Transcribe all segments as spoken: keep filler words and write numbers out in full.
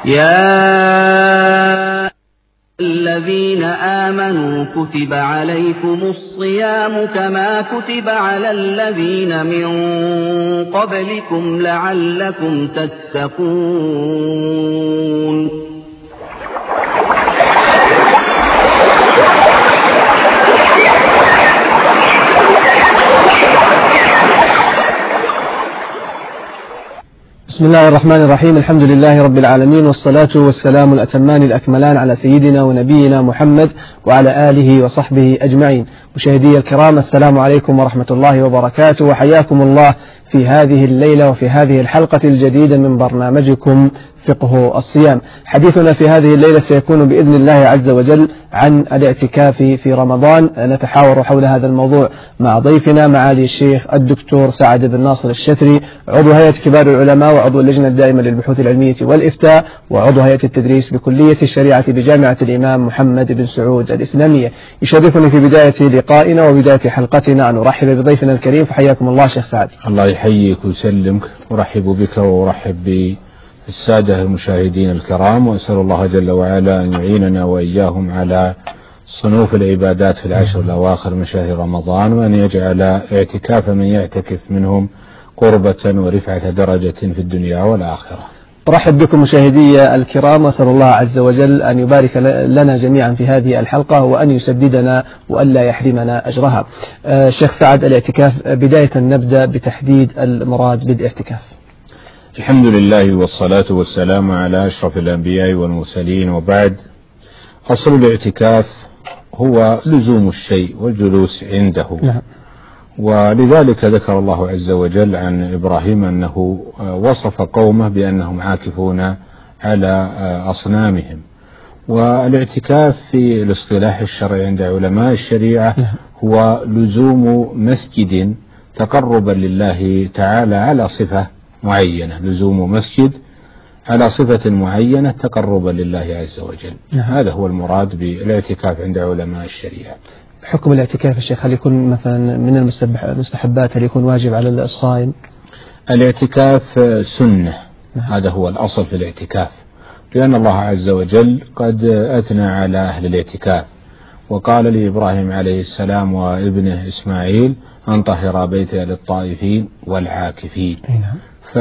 يا الذين آمنوا كتب عليكم الصيام كما كتب على الذين من قبلكم لعلكم تتقون. بسم الله الرحمن الرحيم. الحمد لله رب العالمين، والصلاة والسلام الأتمان الأكملان على سيدنا ونبينا محمد وعلى آله وصحبه أجمعين. مشاهدي الكرام، السلام عليكم ورحمة الله وبركاته، وحياكم الله في هذه الليلة وفي هذه الحلقة الجديدة من برنامجكم فقه الصيام. حديثنا في هذه الليلة سيكون بإذن الله عز وجل عن الاعتكاف في رمضان. نتحاور حول هذا الموضوع مع ضيفنا معالي الشيخ الدكتور سعد بن ناصر الشثري، عضو هيئة كبار العلماء وعضو اللجنة الدائمة للبحوث العلمية والإفتاء وعضو هيئة التدريس بكلية الشريعة بجامعة الإمام محمد بن سعود الإسلامية. يشرفني في بداية لقائنا وبداية حلقتنا أن أرحب بضيفنا الكريم، فحياكم الله شيخ سعد. الله يحييك ويسلمك، أرحب بك وأرحب بالسادة المشاهدين الكرام، وأسأل الله جل وعلا أن يعيننا وإياهم على صنوف العبادات في العشر الأواخر من شهر رمضان، وأن يجعل اعتكاف من يعتكف منهم قربة ورفعة درجة في الدنيا والآخرة. أرحب بكم مشاهدي الكرام، وأسأل الله عز وجل أن يبارك لنا جميعا في هذه الحلقة وأن يسددنا وألا يحرمنا أجرها. آه شيخ سعد، الاعتكاف، بداية نبدأ بتحديد المراد بالاعتكاف. الحمد لله والصلاة والسلام على أشرف الأنبياء والمرسلين، وبعد. أصل الاعتكاف هو لزوم الشيء والجلوس عنده. نعم. ولذلك ذكر الله عز وجل عن إبراهيم أنه وصف قومه بأنهم عاكفون على أصنامهم. والاعتكاف في الاصطلاح الشرعي عند علماء الشريعة هو لزوم مسجد تقربا لله تعالى على صفة معينة، لزوم مسجد على صفة معينة تقربا لله عز وجل. هذا هو المراد بالاعتكاف عند علماء الشريعة. حكم الاعتكاف يا شيخ، هل يكون مثلا من المستحبات، هل يكون واجب على الصائم؟ الاعتكاف سنة. نعم. هذا هو الأصل في الاعتكاف، لأن الله عز وجل قد أثنى على أهل الاعتكاف وقال لإبراهيم عليه السلام وابنه إسماعيل أن طهر بيتي للطائفين والعاكفين. نعم.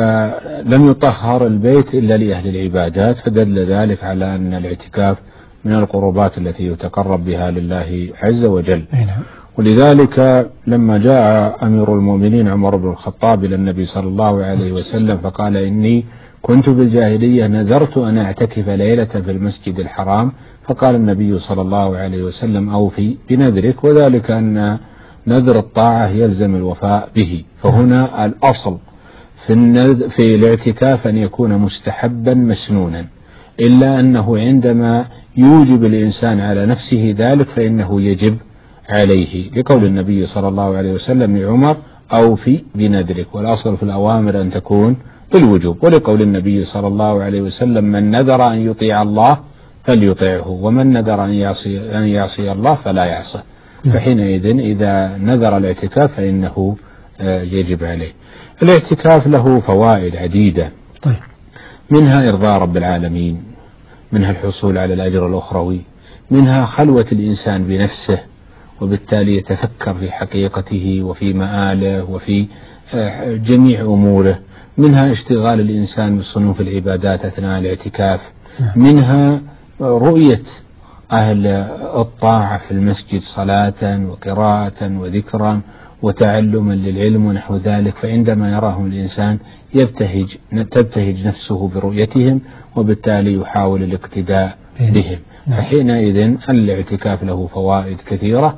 فلم يطهر البيت إلا لأهل العبادات، فدل ذلك على أن الاعتكاف من القربات التي يتقرب بها لله عز وجل. نعم. ولذلك لما جاء أمير المؤمنين عمر بن الخطاب إلى النبي صلى الله عليه وسلم فقال: إني كنت بالجاهلية نذرت أن أعتكف ليلة في المسجد الحرام، فقال النبي صلى الله عليه وسلم: أوفي بنذرك، وذلك أن نذر الطاعة يلزم الوفاء به. فهنا الأصل في, في الاعتكاف أن يكون مستحبا مسنونا، إلا أنه عندما يوجب الإنسان على نفسه ذلك فإنه يجب عليه، لقول النبي صلى الله عليه وسلم لعمر: أوفي بنذرك. والأصل في الأوامر أن تكون بالوجوب، ولقول النبي صلى الله عليه وسلم: من نذر أن يطيع الله فليطيعه، ومن نذر أن يعصي, أن يعصي الله فلا يعصه. فحينئذ إذا نذر الاعتكاف فإنه يجب عليه. الاعتكاف له فوائد عديدة. طيب. منها إرضاء رب العالمين، منها الحصول على الأجر الأخروي، منها خلوة الإنسان بنفسه وبالتالي يتفكر في حقيقته وفي مآله وفي جميع أموره، منها اشتغال الإنسان بصنوف العبادات أثناء الاعتكاف، منها رؤية أهل الطاعة في المسجد صلاة وقراءة وذكرا وتعلما للعلم ونحو ذلك، فعندما يراهم الإنسان يبتهج تبتهج نفسه برؤيتهم وبالتالي يحاول الاقتداء بهم. فحينئذ الاعتكاف له فوائد كثيرة،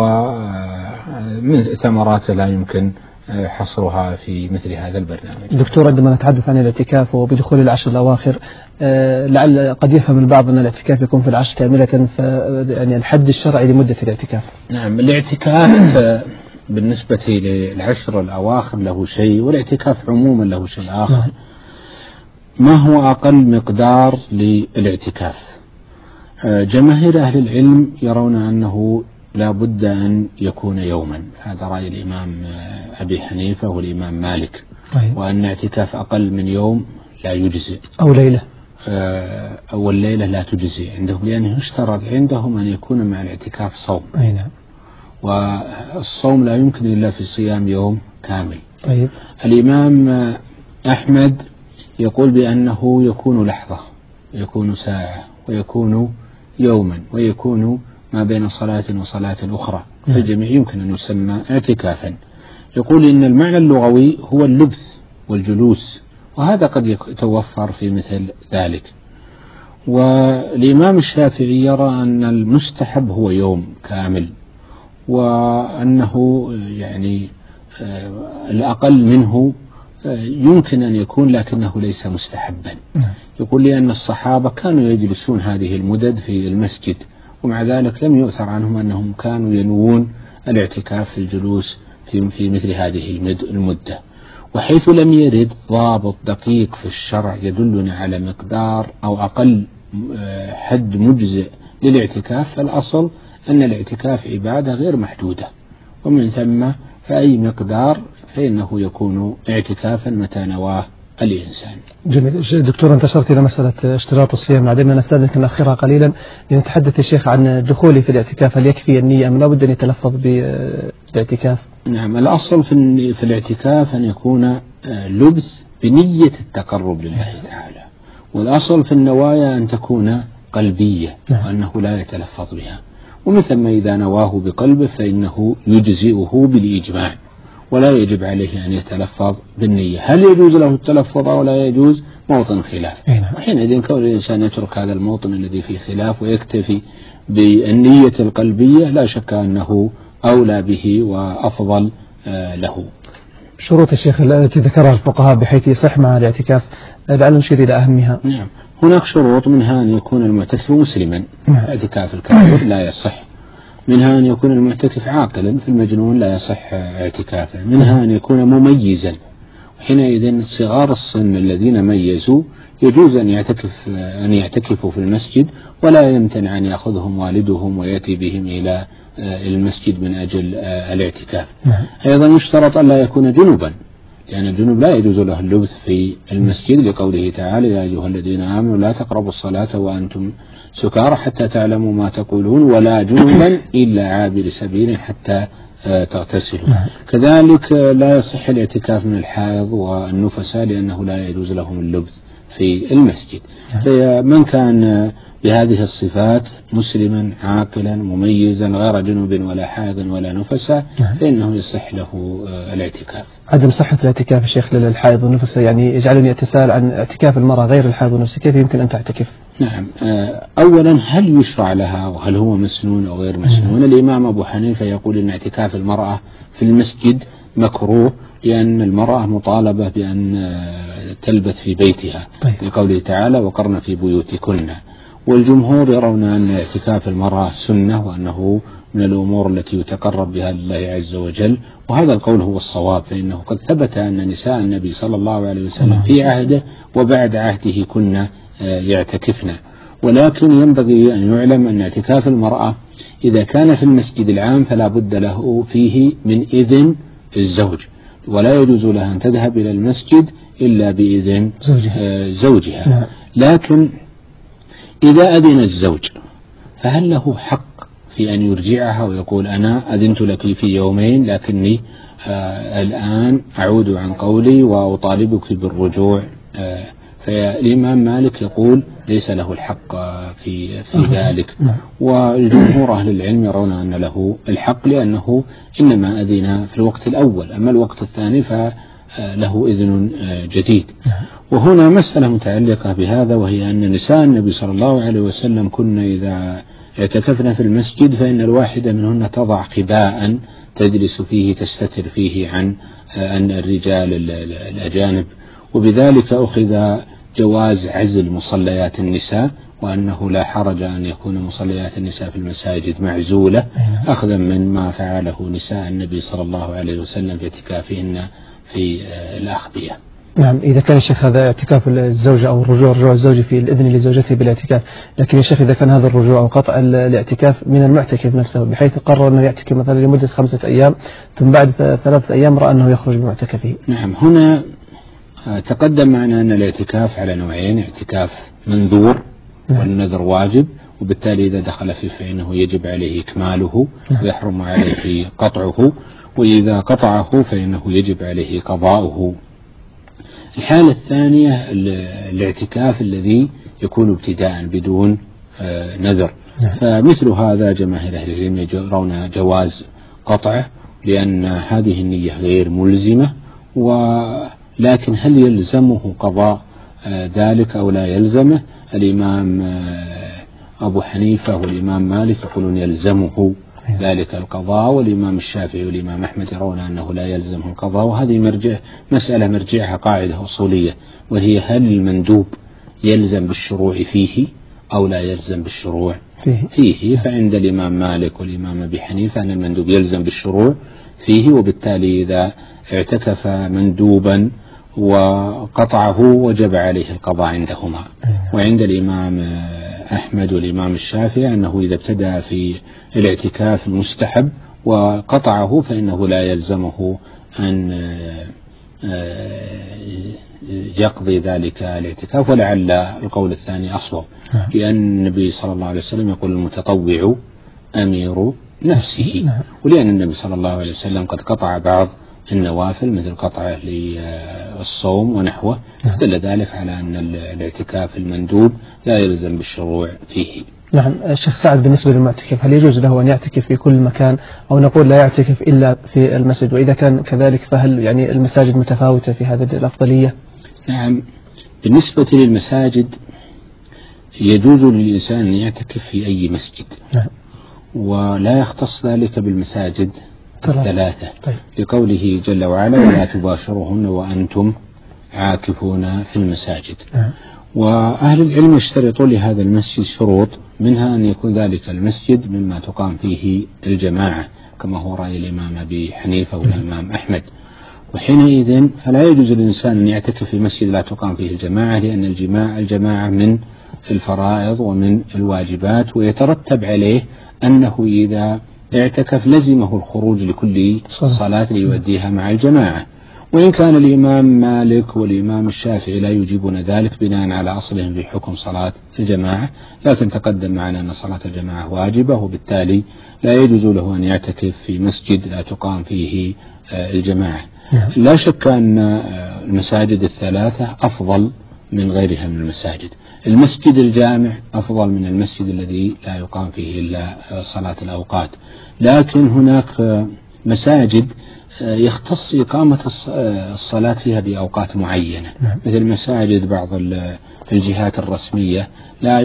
ومن ثمراته لا يمكن حصرها في مثل هذا البرنامج. دكتور، عندما نتحدث عن الاعتكاف وبدخول العشر الأواخر، لعل قد يفهم البعض أن الاعتكاف يكون في العشر كاملة، يعني الحد الشرعي لمدة الاعتكاف. نعم، الاعتكاف بالنسبة للعشر الأواخر له شيء، والاعتكاف عموما له شيء آخر. نعم. ما هو أقل مقدار للاعتكاف؟ جماهير أهل العلم يرون أنه لا بد أن يكون يوما، هذا رأي الإمام أبي حنيفة والإمام مالك. طيب. وأن اعتكاف أقل من يوم لا يجزئ، أو ليلة أول ليلة لا تجزي عندهم، لأنه يشترط عندهم أن يكون مع الاعتكاف صوم. أي نعم. والصوم لا يمكن إلا في صيام يوم كامل. طيب. الإمام أحمد يقول بأنه يكون لحظة، يكون ساعة، ويكون يوما، ويكون ما بين صلاة وصلاة أخرى، فالجميع يمكن أن يسمى اعتكافا. يقول إن المعنى اللغوي هو اللبث والجلوس، وهذا قد يتوفر في مثل ذلك. والإمام الشافعي يرى أن المستحب هو يوم كامل، وأنه يعني الأقل منه يمكن أن يكون لكنه ليس مستحبا. يقول لأن الصحابة كانوا يجلسون هذه المدد في المسجد، ومع ذلك لم يؤثر عنهم أنهم كانوا ينوون الاعتكاف في الجلوس في, في مثل هذه المدة. وحيث لم يرد ضابط دقيق في الشرع يدلنا على مقدار أو أقل حد مجزئ للاعتكاف، فالأصل أن الاعتكاف عبادة غير محدودة، ومن ثم فأي مقدار فإنه يكون اعتكافا متى نواه الإنسان. جميل. دكتور، انت أشرت إلى مسألة اشتراط الصيام، بعدين نستأذنك نأخرها قليلا لنتحدث يا شيخ عن دخولي في الاعتكاف. هل يكفي النية أم لا بد أن يتلفظ بالاعتكاف؟ نعم، الأصل في, في الاعتكاف أن يكون لبس بنية التقرب لله تعالى، والأصل في النوايا أن تكون قلبية، وأنه لا يتلفظ بها، ومثل ما إذا نواه بقلبه فإنه يجزئه بالإجماع، ولا يجب عليه أن يتلفظ بالنية. هل يجوز له التلفظ أو لا يجوز؟ موطن خلاف، وحينئذ كون الإنسان يترك هذا الموطن الذي فيه خلاف ويكتفي بالنية القلبية لا شك أنه أولى به وأفضل له. شروط الشيخ التي ذكرها الفقهاء بحيث يصح مع الاعتكاف، لعل نشير إلى أهمها. نعم، هناك شروط، منها أن يكون المعتكف مسلما، اعتكاف الكافر لا يصح. منها أن يكون المعتكف عاقلا، في المجنون لا يصح اعتكافه. منها أن يكون مميزا، وحينئذ صغار السن الذين ميزوا يجوز أن يعتكف أن يعتكفوا في المسجد، ولا يمتنع أن يأخذهم والدهم ويأتي بهم إلى المسجد من أجل الاعتكاف. أيضا يشترط أن لا يكون جنوبا، لأن يعني الجنوب لا يجوز له اللبث في المسجد، لقوله تعالى: يا أيها الذين آمنوا لا تقربوا الصلاة وأنتم سكارى حتى تعلموا ما تقولون ولا جنوبا إلا عابر سبيل حتى تغتسلوا. كذلك لا يصح الاعتكاف من الحائض والنفساء، لأنه لا يجوز لهم اللبث في المسجد. فمن كان بهذه الصفات مسلما عاقلا مميزا غير جنوب ولا حائض ولا نفساء فإنه يصح له الاعتكاف. عدم صحة الاعتكاف الشيخ للحائض والنفساء يعني يجعلني أتساءل عن اعتكاف المرأة غير الحائض والنفساء، كيف يمكن أن تعتكف؟ نعم، أولا هل يشرع لها وهل هو مسنون أو غير مسنون؟ الإمام أبو حنيفة يقول إن اعتكاف المرأة في المسجد مكروه، لأن المرأة مطالبة بأن تلبث في بيتها، طيب. لقوله تعالى: وقرن في بيوتكن. والجمهور يرون أن اعتكاف المرأة سنة، وأنه من الأمور التي يتقرب بها لله عز وجل، وهذا القول هو الصواب، فإنه قد ثبت أن نساء النبي صلى الله عليه وسلم في عهده وبعد عهده كنا يعتكفن. ولكن ينبغي أن يعلم أن اعتكاف المرأة إذا كان في المسجد العام فلا بد له فيه من إذن الزوج، ولا يجوز لها أن تذهب إلى المسجد إلا بإذن زوجها, زوجها. لكن إذا أذن الزوج فهل له حق في أن يرجعها ويقول: أنا أذنت لك في يومين لكني آه الآن أعود عن قولي وأطالبك بالرجوع؟ آه فالإمام مالك يقول ليس له الحق في, في ذلك، والجمهور أهل العلم يرون أن له الحق، لأنه إنما أذن في الوقت الأول، أما الوقت الثاني فله إذن جديد. وهنا مسألة متعلقة بهذا، وهي أن نساء النبي صلى الله عليه وسلم كنا إذا اعتكفنا في المسجد فإن الواحدة منهن تضع قباء تجلس فيه تستتر فيه عن أن الرجال الأجانب، وبذلك أخذ جواز عزل مصليات النساء، وأنه لا حرج أن يكون مصليات النساء في المساجد معزولة، أخذا من ما فعله نساء النبي صلى الله عليه وسلم في اعتكافهن في الأخبية. نعم، إذا كان الشيخ هذا اعتكاف الزوجة أو الرجوع رجوع الزوج في الإذن لزوجته بالاعتكاف، لكن يا شيخ إذا كان هذا الرجوع أو قطع الاعتكاف من المعتكف نفسه، بحيث قرر أنه يعتكف مثلا لمدة خمسة أيام ثم بعد ثلاثة أيام رأى أنه يخرج من معتكفه. نعم، هنا تقدم معنا أن الاعتكاف على نوعين: اعتكاف منذور والنذر واجب، وبالتالي إذا دخل فيه فإنه يجب عليه إكماله ويحرم عليه قطعه، وإذا قطعه فإنه يجب عليه قضاؤه. الحالة الثانية الاعتكاف الذي يكون ابتداء بدون نذر، فمثل هذا جماهير أهل العلم يرون جواز قطعه، لأن هذه النية غير ملزمة. ولكن هل يلزمه قضاء ذلك أو لا يلزمه؟ الإمام أبو حنيفة والإمام مالك يقولون يلزمه ذلك القضاء، والإمام الشافعي والإمام أحمد يرون أنه لا يلزمه القضاء. وهذه مرجع مسألة مرجعها قاعدة أصولية، وهي هل المندوب يلزم بالشروع فيه أو لا يلزم بالشروع فيه, فيه. فعند الإمام مالك والإمام أبي حنيفة أن المندوب يلزم بالشروع فيه، وبالتالي إذا اعتكف مندوبا وقطعه وجب عليه القضاء عندهما. وعند الإمام أحمد والإمام الشافعي أنه إذا ابتدأ في الاعتكاف المستحب وقطعه فإنه لا يلزمه أن يقضي ذلك الاعتكاف، ولعل القول الثاني أصوب، لأن النبي صلى الله عليه وسلم يقول المتطوع أمير نفسه، ولأن النبي صلى الله عليه وسلم قد قطع بعض النوافل مثل قطعه للصوم ونحوه، دل ذلك على أن الاعتكاف المندوب لا يلزم بالشروع فيه. نعم. الشيخ سعد، بالنسبة للمعتكف هل يجوز له أن يعتكف في كل مكان، أو نقول لا يعتكف إلا في المسجد؟ وإذا كان كذلك فهل يعني المساجد متفاوتة في هذه الأفضلية؟ نعم، بالنسبة للمساجد يجوز للإنسان أن يعتكف في أي مسجد. نعم. ولا يختص ذلك بالمساجد الثلاثة. طيب. لقوله جل وعلا ولا تباشرهن وأنتم عاكفون في المساجد. نعم. وأهل العلم يشترطون لهذا المسجد شروط، منها أن يكون ذلك المسجد مما تقام فيه الجماعة كما هو رأي الإمام أبي حنيفة والإمام أحمد، وحينئذ فلا يجوز للإنسان أن يعتكف في مسجد لا تقام فيه الجماعة، لأن الجماعة الجماعة من الفرائض ومن الواجبات، ويترتب عليه أنه إذا اعتكف لزمه الخروج لكل صلاة ليؤديها مع الجماعة. وإن كان الإمام مالك والإمام الشافعي لا يجيبون ذلك بناء على أصلهم في حكم صلاة الجماعة، لكن تقدم معنا أن صلاة الجماعة واجبة، وبالتالي لا يجوز له أن يعتكف في مسجد لا تقام فيه الجماعة. لا شك أن المساجد الثلاثة أفضل من غيرها من المساجد. المسجد الجامع أفضل من المسجد الذي لا يقام فيه إلا صلاة الأوقات، لكن هناك مساجد يختص إقامة الصلاة فيها بأوقات معينة، مثل مساجد بعض الجهات الرسمية لا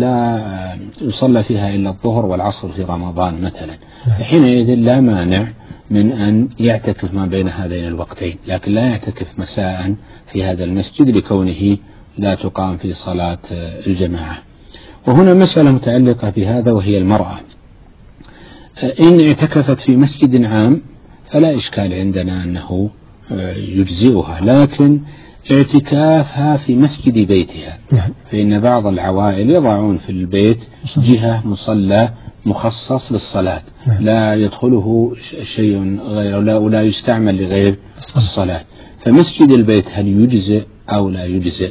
يصلى فيها إلا الظهر والعصر في رمضان مثلا، فحينئذ لا مانع من أن يعتكف ما بين هذين الوقتين، لكن لا يعتكف مساء في هذا المسجد لكونه لا تقام في صلاة الجماعة. وهنا مسألة متعلقة بهذا، وهي المرأة إن اعتكفت في مسجد عام فلا إشكال عندنا أنه يجزئها، لكن اعتكافها في مسجد بيتها، فإن بعض العوائل يضعون في البيت جهة مصلى مخصص للصلاة لا يدخله شيء غيره ولا يستعمل لغير الصلاة، فمسجد البيت هل يجزئ أو لا يجزئ؟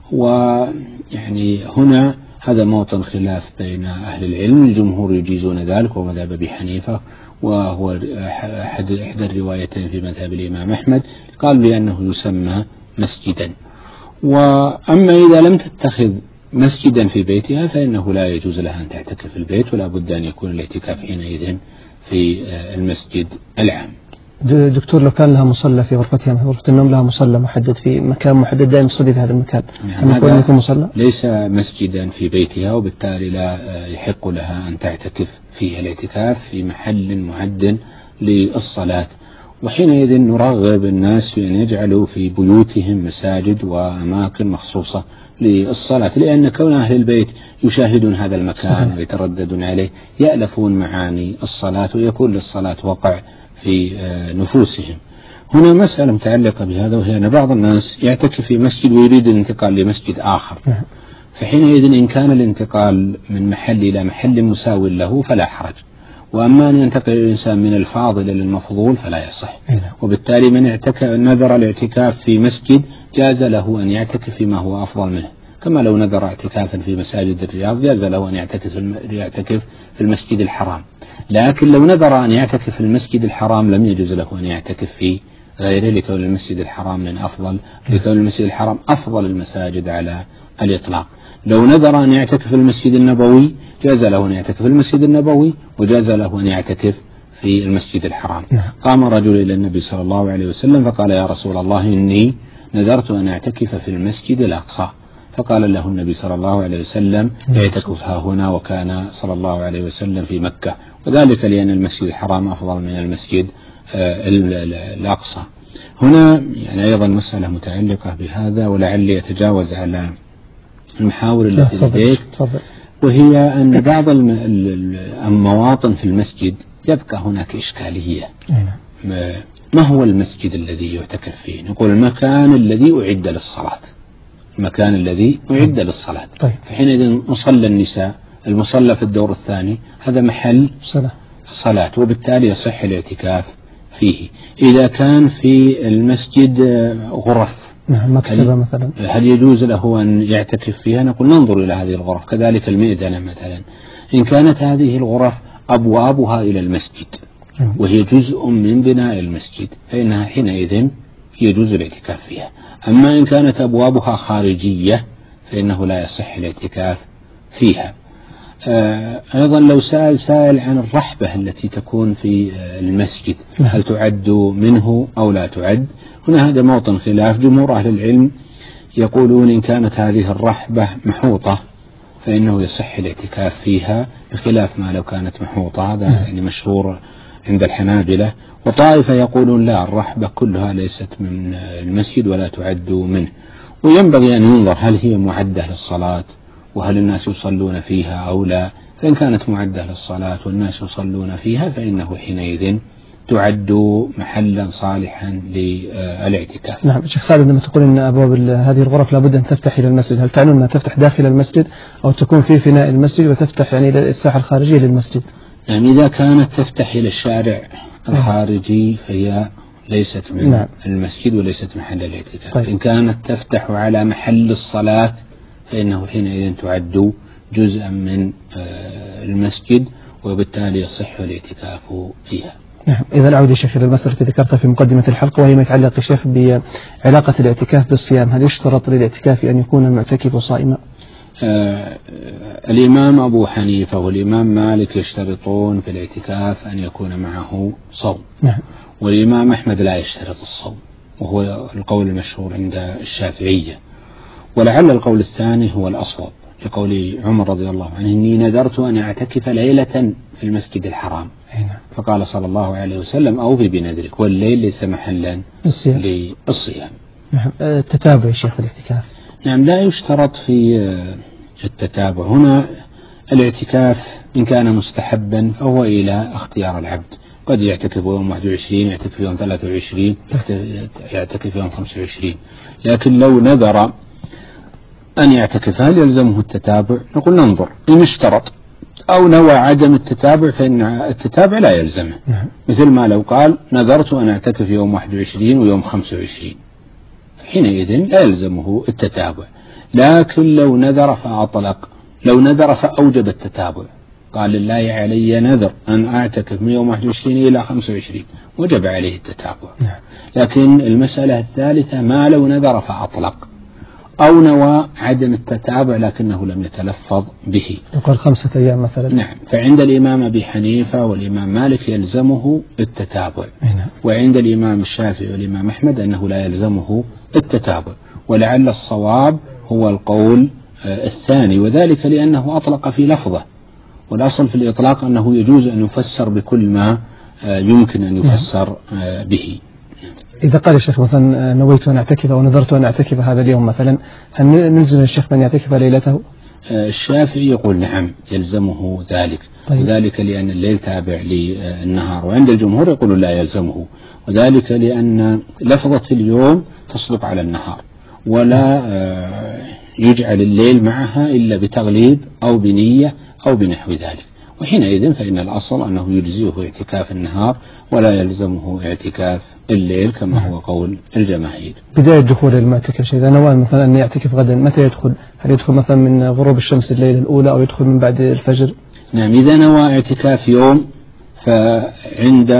ويعني هنا هذا موطن خلاف بين أهل العلم. الجمهور يجيزون ذلك ومذهب أبي حنيفة، وهو أحد إحدى الروايتين في مذهب الإمام أحمد، قال بأنه يسمى مسجدا. وأما إذا لم تتخذ مسجدا في بيتها فإنه لا يجوز لها أن تعتكف في البيت، ولا بد أن يكون الاعتكاف حينئذ في المسجد العام. دكتور، لو كان لها مصلى في غرفتها، غرفة النوم لها مصلى محدد في مكان محدد دائما تصلي في هذا المكان، يعني هذا مصلى ليس مسجدا في بيتها، وبالتالي لا يحق لها أن تعتكف فيه الاعتكاف في محل معد للصلاة. وحينئذ نرغب الناس في أن يجعلوا في بيوتهم مساجد وأماكن مخصوصة للصلاة، لأن كون أهل البيت يشاهدون هذا المكان ويترددون عليه يألفون معاني الصلاة، ويكون للصلاة وقع في نفوسهم. هنا مسألة متعلقة بهذا، وهي أن بعض الناس يعتكف في مسجد ويريد الانتقال لمسجد آخر، فحينئذ إن كان الانتقال من محل إلى محل مساو له فلا حرج، وأما أن ينتقل الإنسان من الفاضل إلى المفضول فلا يصح. وبالتالي من اعتكف نذر الاعتكاف في مسجد جاز له أن يعتكف فيما هو أفضل منه، كما لو نذر اعتكافا في مساجد الرياض جاز له أن يعتكف يعتكف في المسجد الحرام. لكن لو نذر أن يعتكف في المسجد الحرام لم يجوز له أن يعتكف في غيره، لكون المسجد الحرام من أفضل لكون المسجد الحرام أفضل المساجد على الإطلاق. لو نذر أن يعتكف في المسجد النبوي جاز له أن يعتكف في المسجد النبوي وجاز له أن يعتكف في المسجد الحرام. قام رجل إلى النبي صلى الله عليه وسلم فقال: يا رسول الله، إني نذرت أن أعتكف في المسجد الأقصى. فقال له النبي صلى الله عليه وسلم: اعتكف ها هنا. وكان صلى الله عليه وسلم في مكة، وذلك لأن المسجد الحرام أفضل من المسجد الأقصى. هنا يعني أيضا مسألة متعلقة بهذا، ولعلي يتجاوز على المحاور التي لديك، وهي أن بعض المواطن في المسجد يبقى هناك إشكالية. ما هو المسجد الذي يعتكف فيه؟ نقول المكان الذي أعد للصلاة، المكان الذي أعد للصلاة. طيب. فحينئذ مصلى النساء، المصلى في الدور الثاني، هذا محل صلاة, صلاة وبالتالي يصح الاعتكاف فيه. إذا كان في المسجد غرف، مكتبة مثلا، هل يجوز له أن يعتكف فيها؟ نقول ننظر إلى هذه الغرف. كذلك المئذنة مثلا، إن كانت هذه الغرف أبوابها إلى المسجد وهي جزء من بناء المسجد فإنها حينئذ يجوز الاعتكاف فيها. أما إن كانت أبوابها خارجية فإنه لا يصح الاعتكاف فيها. أيضا لو سأل سائل عن الرحبة التي تكون في المسجد، هل تعد منه أو لا تعد؟ هنا هذا موطن خلاف. جمهور أهل العلم يقولون إن كانت هذه الرحبة محوطة فإنه يصح الاعتكاف فيها، بخلاف ما لو كانت محوطة. هذا يعني مشهور عند الحنابلة. وطائفة يقولون لا، الرحبة كلها ليست من المسجد ولا تعد منه. وينبغي أن ينظر هل هي معدة للصلاة وهل الناس يصلون فيها أو لا. فإن كانت معدة للصلاة والناس يصلون فيها فإنه حينئذ تعد محلا صالحا للاعتكاف. نعم. شيخ سعد، عندما تقول أن أبواب هذه الغرف لابد أن تفتح إلى المسجد، هل تعنون أنها تفتح داخل المسجد أو تكون في فناء المسجد وتفتح يعني إلى الساحة الخارجية للمسجد؟ يعني إذا كانت تفتح إلى الشارع الخارجي فهي ليست من نعم. المسجد وليست محل الاعتكاف. طيب. إن كانت تفتح على محل الصلاة فإنه حينئذ تعد جزءا من المسجد وبالتالي يصح الاعتكاف فيها. نعم. إذا أعود يا شيخ إلى المسألة التي ذكرتها في مقدمة الحلقة، وهي ما يتعلق يا شيخ بعلاقة الاعتكاف بالصيام. هل يشترط للاعتكاف أن يكون المعتكف صائما؟ آه الإمام أبو حنيفة والإمام مالك يشترطون في الاعتكاف أن يكون معه صوم. نعم. والإمام أحمد لا يشترط الصوم، وهو القول المشهور عند الشافعية. ولعل القول الثاني هو الأصوب، لقول عمر رضي الله عنه: إني نذرت أن أعتكف ليلة في المسجد الحرام. فقال صلى الله عليه وسلم: أوفي بنذرك، والليل ليس محلا للصيام. نعم. التتابع يا شيخ الاعتكاف. نعم، لا يشترط في التتابع. هنا الاعتكاف إن كان مستحبا فهو إلى اختيار العبد، قد يعتكف يوم واحد وعشرين، يعتكف يوم ثلاثة وعشرين، يعتكف يوم خمسة وعشرين. لكن لو نذر أن يعتكف هل يلزمه التتابع؟ نقول ننظر. إن اشترط أو نوى عدم التتابع فإن التتابع لا يلزمه. مثل ما لو قال: نذرت أن أعتكف يوم واحد وعشرين ويوم خمسة وعشرين، حينئذ لا يلزمه التتابع. لكن لو نذر فأطلق، لو نذر فأوجب التتابع، قال: لله علي نذر أن أعتكف من يوم واحد وعشرين إلى خمسة وعشرين، وجب عليه التتابع. لكن المسألة الثالثة ما لو نذر فأطلق أو نوى عدم التتابع لكنه لم يتلفظ به، يقول خمسة أيام مثلا. نعم. فعند الإمام أبي حنيفة والإمام مالك يلزمه التتابع. نعم. وعند الإمام الشافعي والإمام أحمد أنه لا يلزمه التتابع. ولعل الصواب هو القول الثاني، وذلك لأنه أطلق في لفظه، والأصل في الإطلاق أنه يجوز أن يفسر بكل ما يمكن أن يفسر به. إذا قال الشيخ مثلا: نويت أن أعتكف أو نذرت أن أعتكف هذا اليوم مثلا، هل نلزم الشيخ من يعتكف ليلته؟ الشافعي يقول نعم يلزمه ذلك. طيب. وذلك لأن الليل تابع للنهار. وعند الجمهور يقول لا يلزمه، وذلك لأن لفظة اليوم تصدق على النهار، ولا يجعل الليل معها إلا بتغليب أو بنية أو بنحو ذلك. وحينئذ فإن الأصل أنه يجزيه اعتكاف النهار ولا يلزمه اعتكاف الليل كما هو قول الجماهير. بداية دخول المعتكف إذا نوى مثلا أن يعتكف غدا متى يدخل؟ هل يدخل مثلا من غروب الشمس الليلة الأولى أو يدخل من بعد الفجر؟ نعم، إذا نوى اعتكاف يوم فعند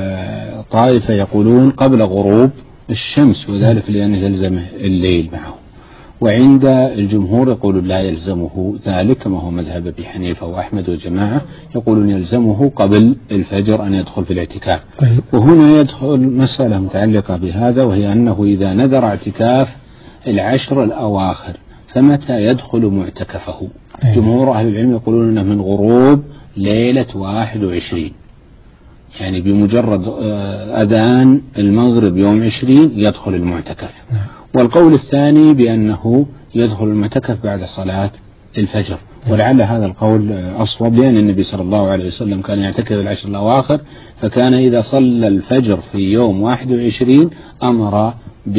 طائفة يقولون قبل غروب الشمس وذلك لأنه يلزمه الليل معه، وعند الجمهور يقولون لا يلزمه ذلك كما هو مذهب أبي حنيفة وأحمد وجماعة يقولون يلزمه قبل الفجر أن يدخل في الاعتكاف. طيب. وهنا يدخل مسألة متعلقة بهذا، وهي أنه إذا نذر اعتكاف العشر الأواخر فمتى يدخل معتكفه؟ أيه. جمهور أهل العلم يقولون أنه من غروب ليلة واحد وعشرين، يعني بمجرد أذان المغرب يوم عشرين يدخل المعتكف. والقول الثاني بأنه يدخل المعتكف بعد صلاة الفجر، ولعل هذا القول أصوب لأن النبي صلى الله عليه وسلم كان يعتكف العشر الأواخر، فكان إذا صلى الفجر في يوم واحد وعشرين أمر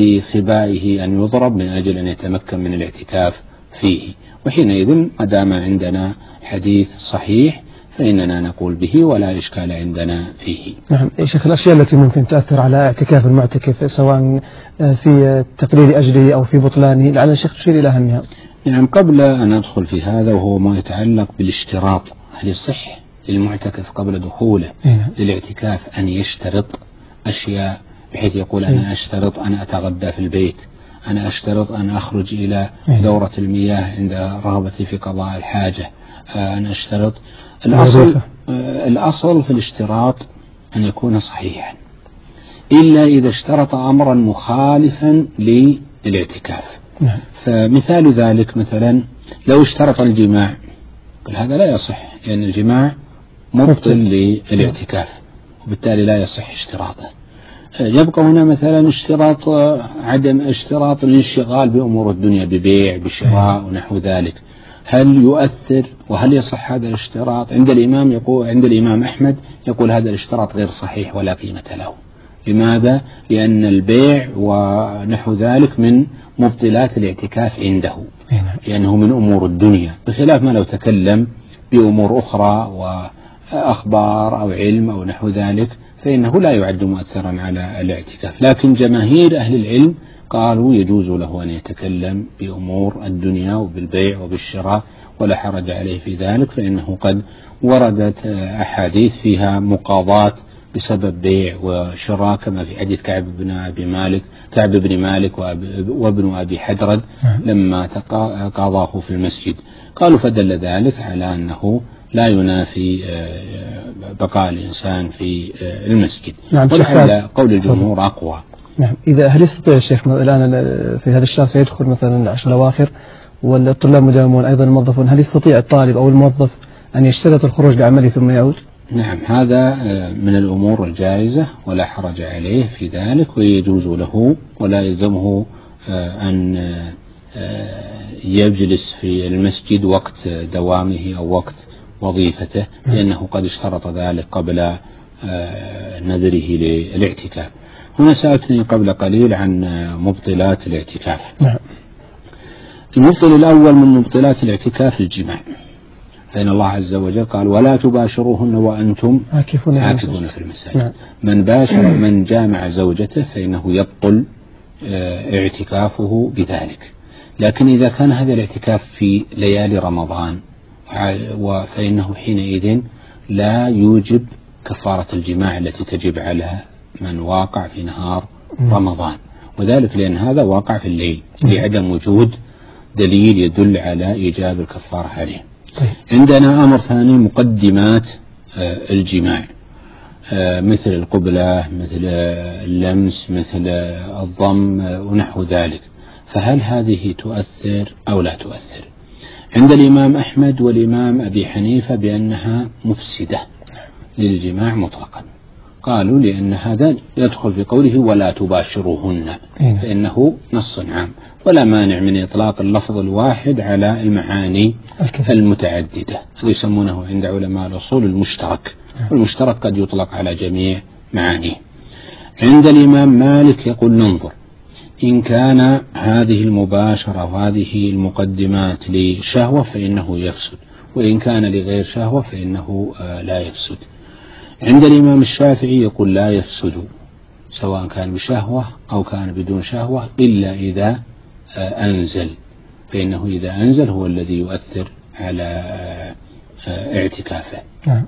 بخبائه أن يضرب من أجل أن يتمكن من الاعتكاف فيه. وحينئذ أدام عندنا حديث صحيح فإننا نقول به ولا إشكال عندنا فيه. نعم شيخ، الأشياء التي ممكن تأثر على اعتكاف المعتكف سواء في تقليل أجره أو في بطلانه لعل الشيخ تشير إلى أهمها. نعم، قبل أن أدخل في هذا وهو ما يتعلق بالاشتراط، هل يصح للمعتكف قبل دخوله نعم. للاعتكاف أن يشترط أشياء بحيث يقول أنا أشترط أن أتغدى في البيت، أنا أشترط أن أخرج إلى دورة المياه عند رغبتي في قضاء الحاجة، أنا أشترط. الأصل, الأصل في الاشتراط أن يكون صحيحا إلا إذا اشترط أمرا مخالفا للاعتكاف. نعم. فمثال ذلك مثلا لو اشترط الجماع قال هذا لا يصح لأن الجماع مبطل للاعتكاف وبالتالي لا يصح اشتراطه. يبقى هنا مثلا اشتراط عدم اشتراط الانشغال بأمور الدنيا ببيع بشراء ونحو ذلك، هل يؤثر وهل يصح هذا الاشتراط؟ عند الإمام يقول عند الإمام أحمد يقول هذا الاشتراط غير صحيح ولا قيمة له. لماذا؟ لأن البيع ونحو ذلك من مبطلات الاعتكاف عنده، لأنه من أمور الدنيا، بخلاف ما لو تكلم بأمور أخرى وأخبار أو علم أو نحو ذلك فإنه لا يعد مؤثرا على الاعتكاف. لكن جماهير أهل العلم قالوا يجوز له أن يتكلم بأمور الدنيا وبالبيع وبالشراء ولا حرج عليه في ذلك، فإنه قد وردت أحاديث فيها مقاضاة بسبب بيع وشراء كما في حديث كعب بن أبي مالك كعب بن مالك وابن أبي حدرد لما قاضاه في المسجد. قالوا فدل ذلك على أنه لا ينافي بقاء الإنسان في المسجد. نعم. ولعل قول الجمهور أقوى. نعم. إذا هل يستطيع الشيخ الآن في هذا الشهر سيدخل مثلا العشر الأواخر والطلاب مداومون أيضا الموظفون، هل يستطيع الطالب أو الموظف أن يشترط الخروج لعمله ثم يعود؟ نعم، هذا من الأمور الجائزة ولا حرج عليه في ذلك، ويجوز له ولا يلزمه أن يجلس في المسجد وقت دوامه أو وقت وظيفته لأنه قد اشترط ذلك قبل نذره للاعتكاف. هنا سألتني قبل قليل عن مبطلات الاعتكاف. نعم. المبطل الأول من مبطلات الاعتكاف الجماع، فإن الله عز وجل قال ولا تباشروهن وأنتم عاكفون في المساجد. نعم. من باشر من جامع زوجته فإنه يبطل اعتكافه بذلك. لكن إذا كان هذا الاعتكاف في ليالي رمضان فإنه حينئذ لا يوجب كفارة الجماع التي تجب على من واقع في نهار رمضان، وذلك لأن هذا واقع في الليل لعدم وجود دليل يدل على إيجاب الكفارة عليه. عندنا أمر ثاني مقدمات الجماع مثل القبلة مثل اللمس مثل الضم ونحو ذلك، فهل هذه تؤثر أو لا تؤثر؟ عند الإمام أحمد والإمام أبي حنيفة بأنها مفسدة للجماع مطلقا، قالوا لأن هذا يدخل في قوله ولا تباشروهن فإنه نص عام ولا مانع من إطلاق اللفظ الواحد على المعاني المتعددة، هذا يسمونه عند علماء الأصول المشترك، والمشترك قد يطلق على جميع معانيه. عند الإمام مالك يقول ننظر إن كان هذه المباشرة وهذه المقدمات لشهوة فإنه يفسد، وإن كان لغير شهوة فإنه لا يفسد. عند الإمام الشافعي يقول لا يفسد سواء كان بشهوة أو كان بدون شهوة إلا إذا أنزل، فإنه إذا أنزل هو الذي يؤثر على اعتكافه.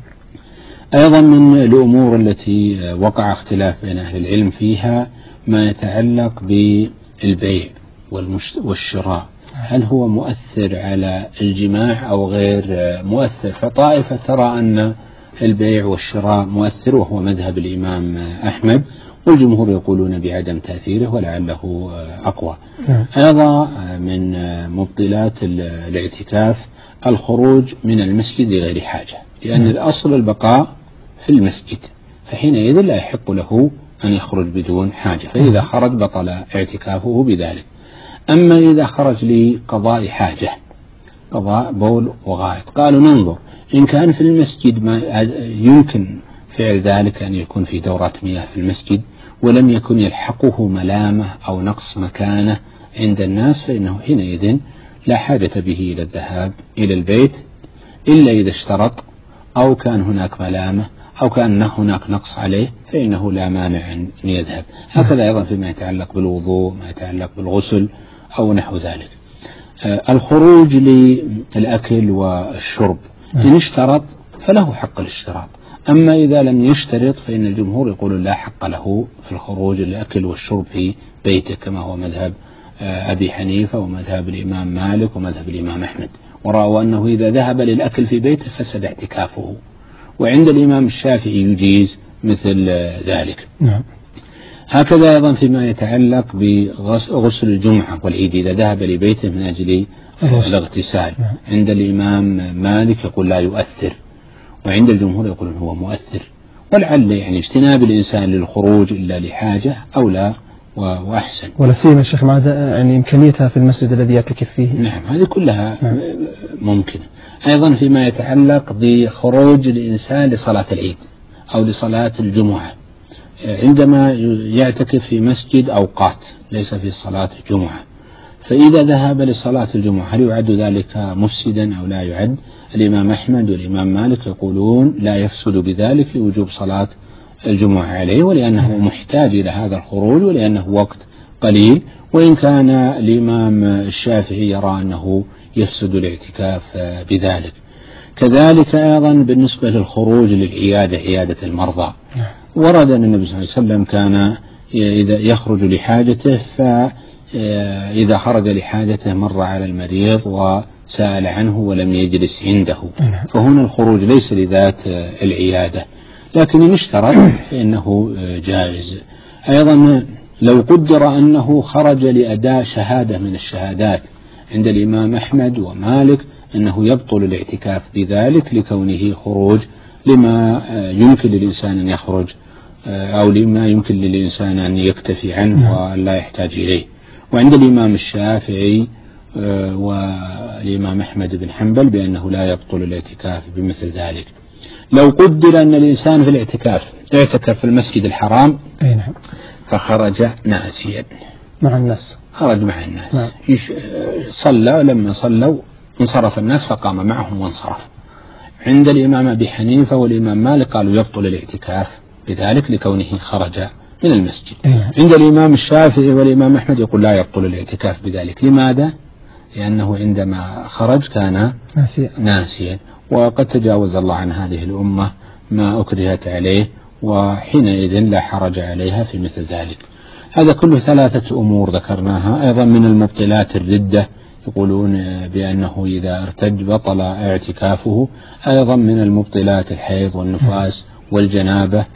أيضا من الأمور التي وقع اختلاف بين أهل العلم فيها ما يتعلق بالبيع والشراء، هل هو مؤثر على الجماع أو غير مؤثر؟ فطائفة ترى أن البيع والشراء مؤثر وهو مذهب الإمام أحمد، والجمهور يقولون بعدم تأثيره ولعله أقوى. أيضا من مبطلات الاعتكاف الخروج من المسجد لغير حاجة، لأن الأصل البقاء في المسجد، فحينئذ لا يحق له أن يخرج بدون حاجة، فإذا خرج بطل اعتكافه بذلك. أما إذا خرج لقضاء حاجة، قضاء بول وغائط، قالوا ننظر إن كان في المسجد ما يمكن فعل ذلك، أن يكون في دورات مياه في المسجد ولم يكن يلحقه ملامة أو نقص مكانه عند الناس، فإنه حينئذ لا حاجة به إلى الذهاب إلى البيت إلا إذا اشترط أو كان هناك ملامة أو كان هناك نقص عليه، فإنه لا مانع أن يذهب. هكذا أيضا فيما يتعلق بالوضوء، ما يتعلق بالغسل أو نحو ذلك. الخروج للأكل والشرب إن اشترط فله حق الاشتراط، أما إذا لم يشترط فإن الجمهور يقول لا حق له في الخروج للأكل والشرب في بيته، كما هو مذهب أبي حنيفة ومذهب الإمام مالك ومذهب الإمام أحمد، ورأوا أنه إذا ذهب للأكل في بيته فسد اعتكافه. وعند الإمام الشافعي يجيز مثل ذلك. نعم. هكذا أيضا فيما يتعلق بغسل الجمعة والعيد إذا ذهب لبيته من أجل الاغتسال، عند الإمام مالك يقول لا يؤثر، وعند الجمهور يقول هو مؤثر، ولعل يعني اجتناب الإنسان للخروج إلا لحاجة أو لا وأحسن. ولا سيما الشيخ مع يعني إمكانيتها في المسجد الذي يعتكف فيه. نعم، هذه كلها نعم. ممكن. أيضا فيما يتعلق بخروج الإنسان لصلاة العيد أو لصلاة الجمعة، عندما يعتكف في مسجد أوقات ليس في صلاة الجمعة، فإذا ذهب لصلاة الجمعة هل يعد ذلك مفسدا أو لا يعد؟ الإمام أحمد والإمام مالك يقولون لا يفسد بذلك لوجوب صلاة الجمعة عليه، ولأنه محتاج إلى هذا الخروج ولأنه وقت قليل، وإن كان الإمام الشافعي يرى أنه يفسد الاعتكاف بذلك. كذلك أيضا بالنسبة للخروج للعيادة، عيادة المرضى، ورد أن النبي صلى الله عليه وسلم كان إذا يخرج لحاجته، فإذا خرج لحاجته مر على المريض وسأل عنه ولم يجلس عنده، فهنا الخروج ليس لذات العيادة، لكن إن اشترط فإنه جائز. أيضا لو قدر أنه خرج لأداء شهادة من الشهادات، عند الإمام أحمد ومالك أنه يبطل الاعتكاف بذلك لكونه خروج لما يمكن للإنسان أن يخرج أو لما يمكن للإنسان أن يكتفي عنه ولا يحتاج إليه. وعند الإمام الشافعي والإمام أحمد بن حنبل بأنه لا يبطل الاعتكاف بمثل ذلك. لو قدر أن الإنسان في الاعتكاف اعتكف في المسجد الحرام فخرج ناسيا مع الناس، خرج مع الناس نعم. صلى، لما صلوا انصرف الناس فقام معهم وانصرف. عند الإمام أبي حنيفة والإمام مالك قالوا يبطل الاعتكاف بذلك لكونه خرج من المسجد. أيه. عند الإمام الشافعي والإمام أحمد يقول لا يبطل الاعتكاف بذلك. لماذا؟ لأنه عندما خرج كان ناسيا, ناسيا. وقد تجاوز الله عن هذه الأمة ما أكرهت عليه، وحينئذ لا حرج عليها في مثل ذلك. هذا كله ثلاثة أمور ذكرناها. أيضا من المبطلات الردة، يقولون بأنه إذا ارتد بطل اعتكافه. أيضا من المبطلات الحيض والنفاس والجنابة،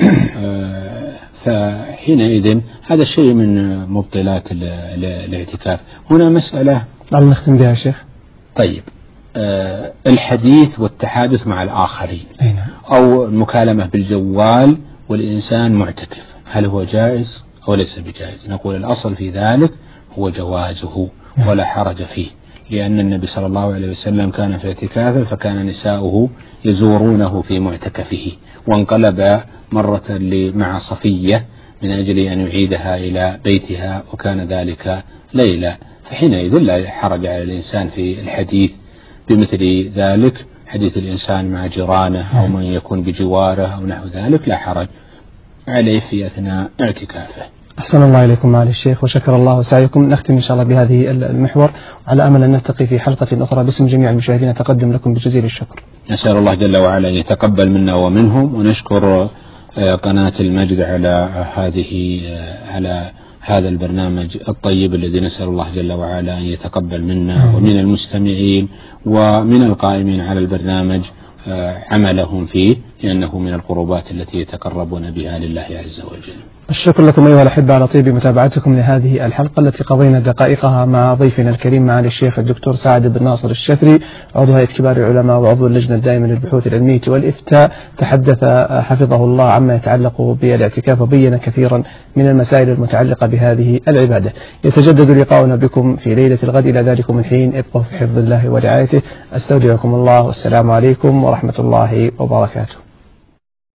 فحينئذ هذا شيء من مبطلات الاعتكاف. هنا مسألة على نختم بها شيخ. طيب، الحديث والتحادث مع الآخرين أو المكالمة بالجوال والإنسان معتكف، هل هو جائز أو ليس بجائز؟ نقول الأصل في ذلك هو جوازه ولا حرج فيه، لأن النبي صلى الله عليه وسلم كان في اعتكافه فكان نساؤه يزورونه في معتكفه، وانقلب مرة مع صفية من أجل أن يعيدها إلى بيتها، وكان ذلك ليلة، فحينئذ لا حرج على الإنسان في الحديث بمثل ذلك حديث الإنسان مع جيرانه أو من يكون بجواره أو نحو ذلك لا حرج عليه في أثناء اعتكافه. أحسن الله إليكم معالي الشيخ وشكر الله سعيكم. نختم إن شاء الله بهذه المحور وعلى أمل أن نلتقي في حلقة أخرى. باسم جميع المشاهدين أتقدم لكم بجزيل الشكر. نسأل الله جل وعلا أن يتقبل منا ومنهم، ونشكر قناة المجد على هذه على هذا البرنامج الطيب الذي نسأل الله جل وعلا أن يتقبل منا ومن المستمعين ومن القائمين على البرنامج عملهم فيه، لأنه من القربات التي يتقربون بها لله عز وجل. الشكر لكم أيها الأحبة على طيب متابعتكم لهذه الحلقة التي قضينا دقائقها مع ضيفنا الكريم معالي الشيخ الدكتور سعد بن ناصر الشثري، عضو هيئة كبار العلماء وعضو اللجنة الدائمة للبحوث العلمية والإفتاء. تحدث حفظه الله عما يتعلق بالاعتكاف وبين كثيرا من المسائل المتعلقة بهذه العبادة. يتجدد لقاؤنا بكم في ليلة الغد، إلى ذلكم من حين ابقوا في حفظ الله ورعايته. أستودعكم الله والسلام عليكم ورحمة الله وبركاته.